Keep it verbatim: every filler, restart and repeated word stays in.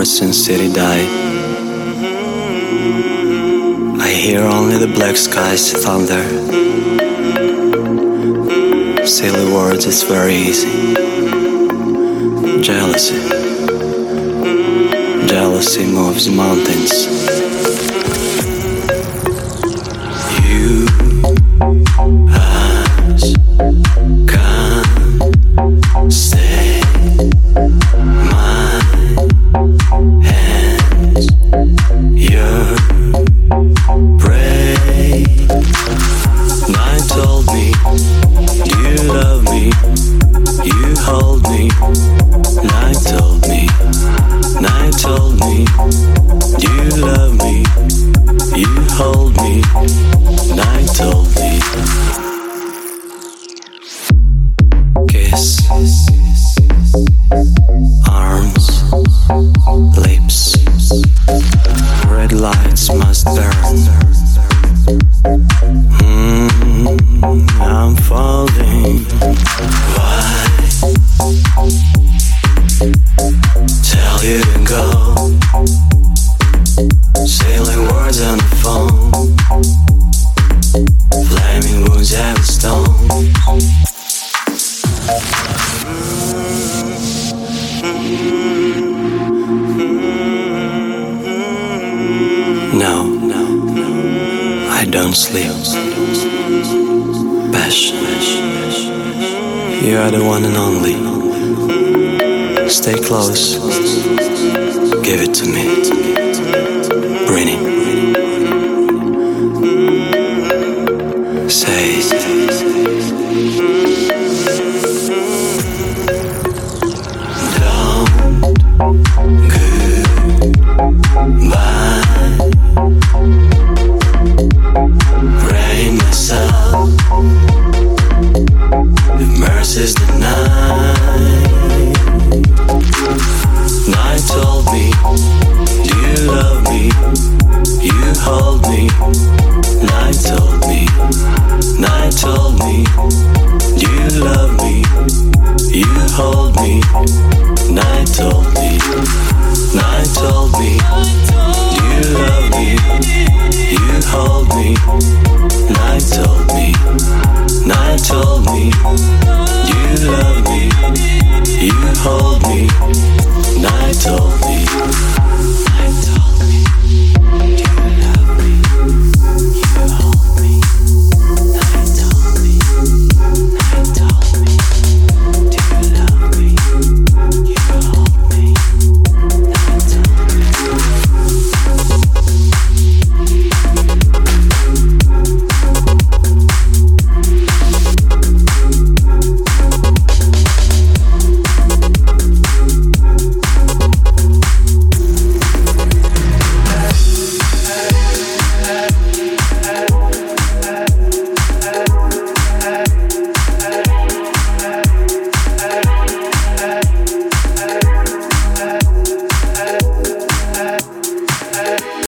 heart since City died. I hear only the black skies thunder. Silly words, it's very easy. Jealousy. Jealousy moves mountains. You has come, stay my hands. You're brave. Night told me you love me. You hold me. Night told me. Night told me you love me. You hold me. Night told me. Kiss, arms, lips. Red lights must burn. Mm, I'm falling. Why? Tell you to go. Sailing words on the phone. Flaming wounds have a stone. No, no, no, I don't sleep. Passion, you are the one and only. Stay close, give it to me. Bring it.